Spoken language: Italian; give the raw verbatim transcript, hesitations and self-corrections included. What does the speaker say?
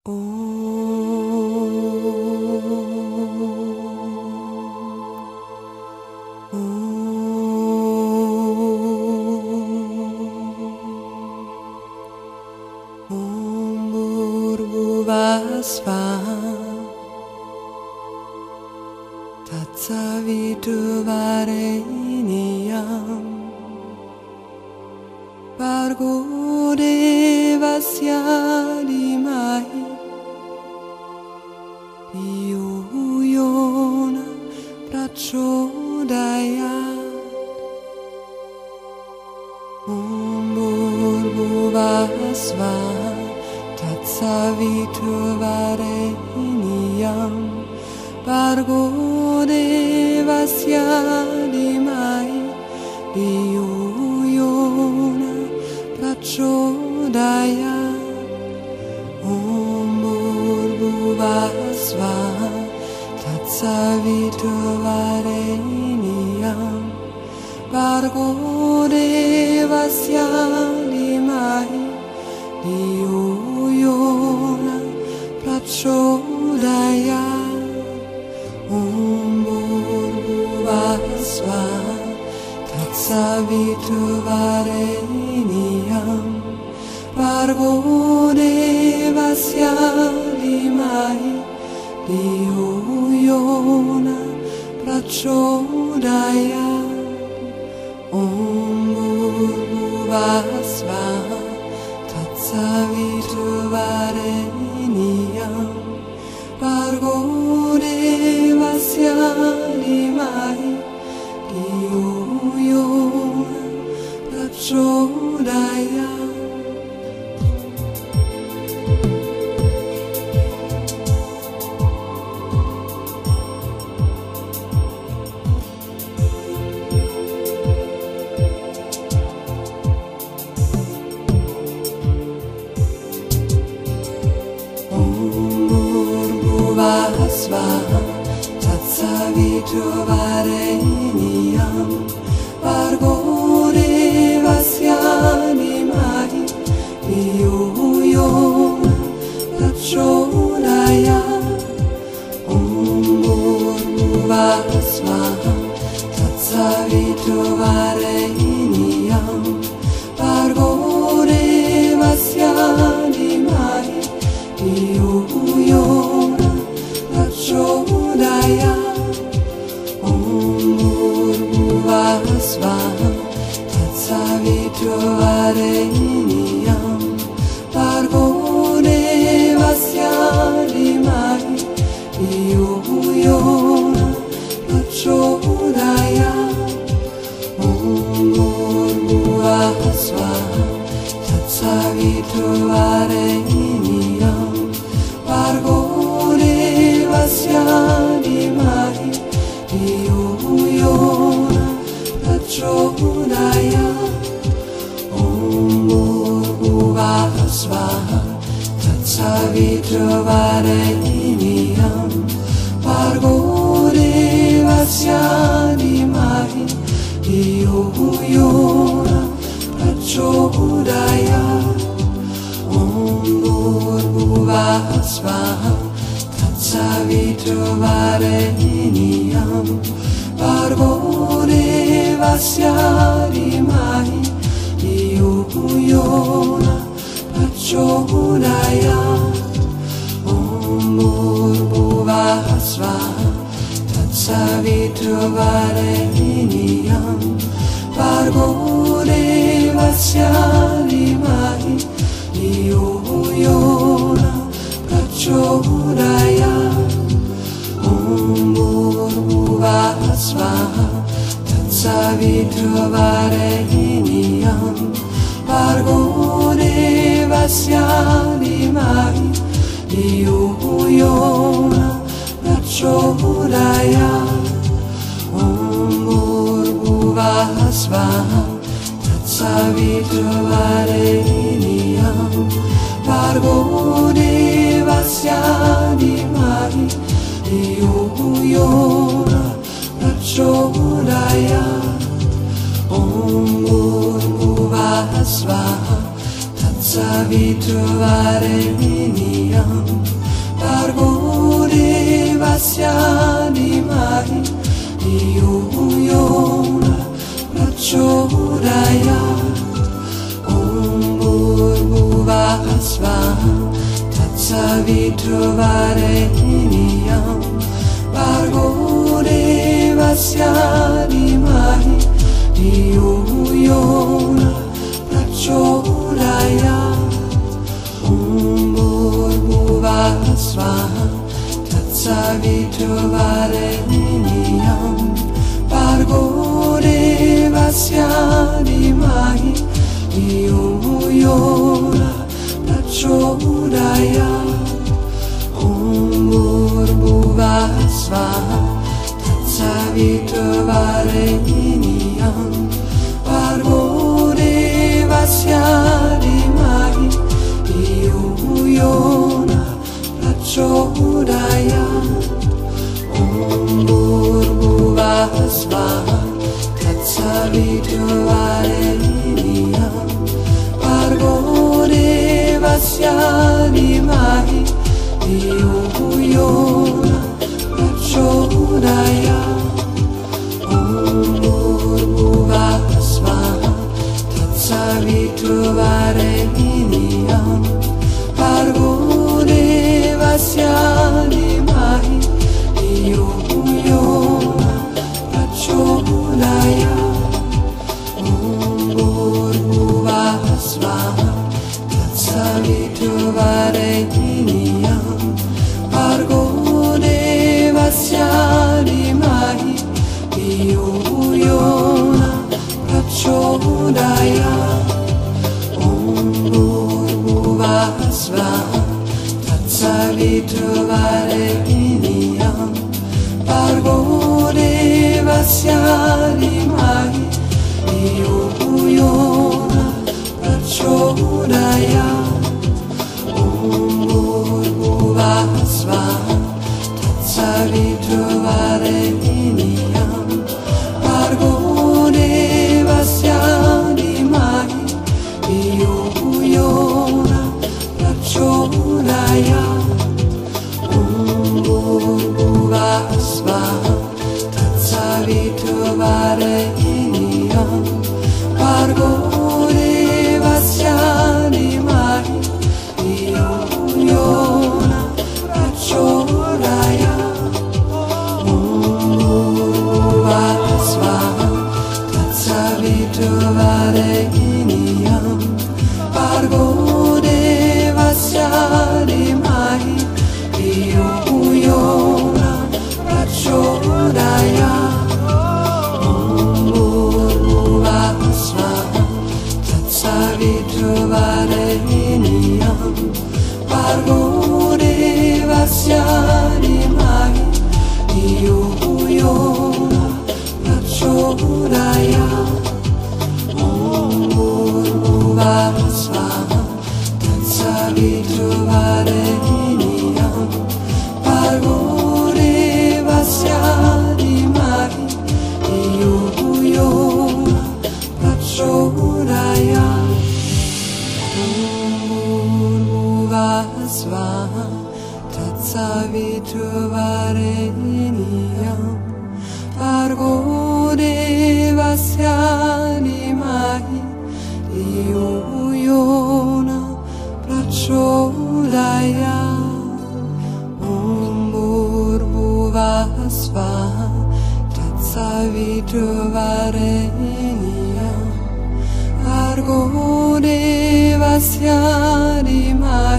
Om Bhurvuvah Svaha Tatsaviturvarenyam Bhargo Devasya Dhimahi Dhiyo Yona Prachodayat. Om Bhurvuvah Svaha Tatsaviturvarenyam Bhargo Devasya Dhimahi Dhiyo Yona Prachodayat. Om Bhurvuvah Svaha Tatsaviturvarenyam Bhargo Devasya Dhimahi Dhiyo Yona Prachodayat. Om Bhurvuvah Svaha Tatsaviturvarenyam Bhargo Devasya Dhimahi Dhiyo Yona Prachodayat. Om Bhurvuvah Svaha Tatsaviturvarenyam Bhargo Devasya Dhimahi Dhiyo Yona Prachodayat. Svaha Tatsaviturvarenyam Bhargo Devasya Dhimahi Dhiyo Yona Prachodayat. Om Bhurvuvah Svaha Tatsaviturvarenyam Bhargo Devasya Dhimahi Dhiyo Yona Prachodayat. Om Bhurvuvah Svaha Tatsaviturvarenyam Bhargo Devasya Dhimahi Dhiyo Yona Prachodayat. Om Bhurvuvah Svaha Tatsaviturvarenyam Bhargo Devasya Dhimahi Dhiyo Yona Prachodayat. Om Bhurvuvah Svaha Tatsaviturvarenyam Bhargo Devasya Dhimahi Dhiyo Yona Prachodayat. Om Bhurvuvah Svaha Tatsaviturvarenyam Bhargo Devasya Dhimahi Dhiyo Yona Prachodayat. Om Bhurvuvah Svaha Tatsaviturvarenyam Bhargo Devasya Dhimahi Dhiyo Yona Prachodayat. Om Bhurvuvah Svaha Tatsaviturvarenyam Bhargo Devasya Dhimahi Dhiyo Yona Prachodayat. Om Bhurvuvah Svaha Tatsaviturvarenyam Bhargo Devasya Dhimahi Dhiyo Yona Prachodayat. Om Bhurvuvah Svaha Tatsaviturvarenyam Iyuyona prachodayat Om Bhurvuvasvaha Tatsaviturvarenyam Bhargo Devasya Dhimahi Dhiyo Yona Prachodayat Om Bhurvuvasvaha Tatsaviturvarenyam Bhargo Devasya Dhimahi Dhiyo Yona Prachodayat Om Bhurvuvasvaha Tatsaviturvarenyam Bhargo Devasya Dhimahi Dhiyo Yona Prachodayat Om Bhurvuvasvaha Tatsaviturvarenyam Bhargo Devasya Dhimahi Dhiyo Yona Prachodayat Om Bhurvuvasvaha Tatsaviturvarenyam Bhargo Devasya Dhimahi Dhiyo Yona Prachodayat Om Bhurvuvasvaha Tatsaviturvarenyam Bhargo Devasya Dhimahi Dhiyo Yona Prachodayat Om Bhurvuvasvaha Tatsaviturvarenyam Bhargo Devasya Dhimahi Dhiyo Yona Prachodayat Om Bhurvuvasvaha Tatsaviturvarenyam Bhargo Devasya Dhimahi Dhiyo Yona Prachodayat Om Bhurvuvasvaha Tatsaviturvarenyam Bhargo Devasya Dhimahi Dhiyo Yona Prachodayat Om Bhurvuvasvaha Tatsaviturvarenyam Bhargo Devasya Dhimahi Dhiyo Yona Prachodayat Om Bhurvuvasvaha Tatsaviturvarenyam Bhargo Devasya Dhimahi Dhiyo Yona Prachodayat Om Bhurvuvasvaha Tatsaviturvarenyam Bhargo Devasya Dhimahi Dhiyo Yona Prachodayat Bhurvuvasvaha Tatsaviturvarenyam Bhargo Devasya Dhimahi Dhiyo Yona Prachodayat Om Bhurvuvasvaha Tatsaviturvarenyam Bhargo Devasya Dhimahi